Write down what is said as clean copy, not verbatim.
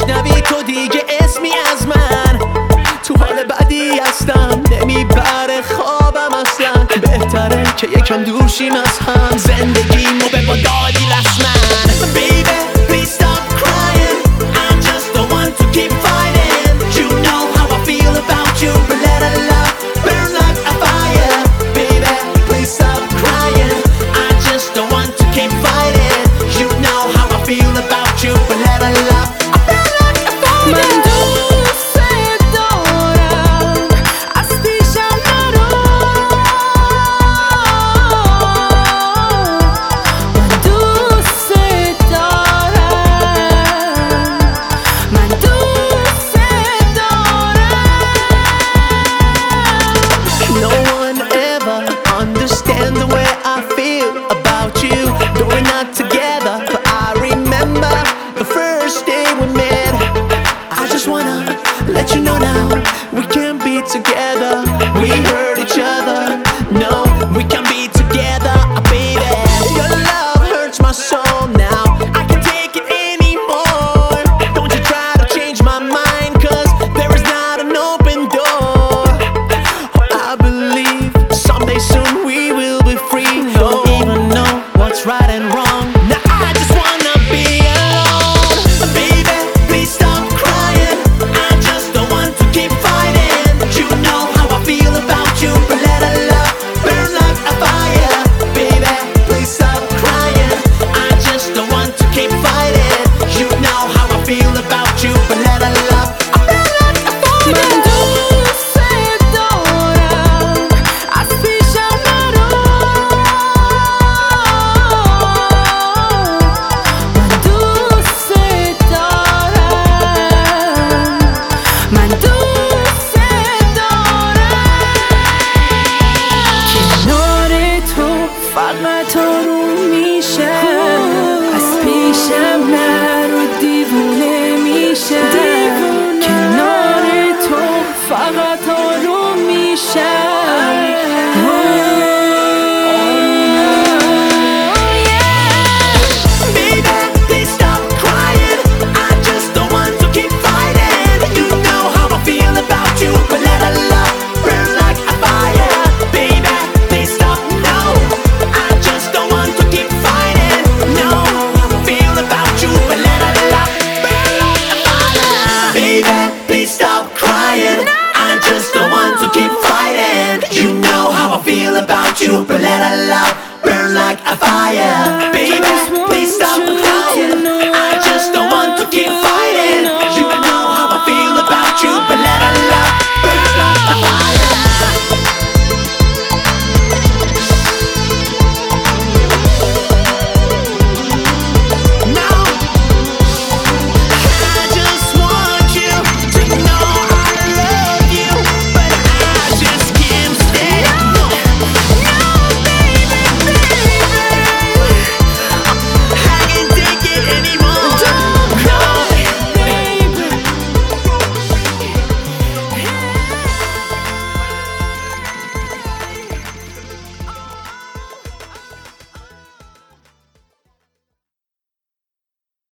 بشنوی تو دیگه اسمی از من. تو حال بعدی هستم نمیبره خوابم اصلا. بهتره که یکم دور شیم از هم. زندگیمو به ما دادی رسما. Baby, please stop crying. I just don't want to keep fighting. You know how I feel about you, but let our love burn like a fire. Baby, please stop crying. I just don't want to keep fighting. You know how I feel about you, but let our love burn like a fire. من دوست دارم از پیشم نرو. من دوست دارم. من دوست دارم. No one ever understands the way I feel about you. Though we're not together, but I remember the first day we met. I just wanna let you know now we can't be together. We heard